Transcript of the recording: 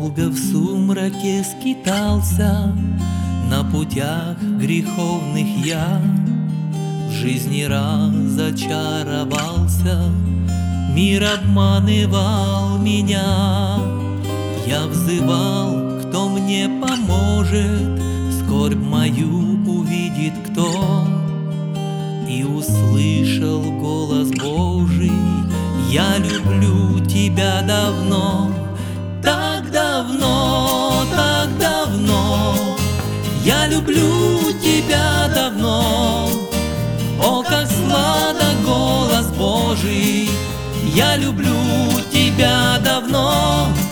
Долго в сумраке скитался, на путях греховных я, в жизни разочаровался, мир обманывал меня. Я взывал, кто мне поможет, скорбь мою увидит кто. И услышал голос Божий: я люблю тебя давно. Так давно, так давно, я люблю тебя давно. О, как сладок голос Божий, я люблю тебя давно.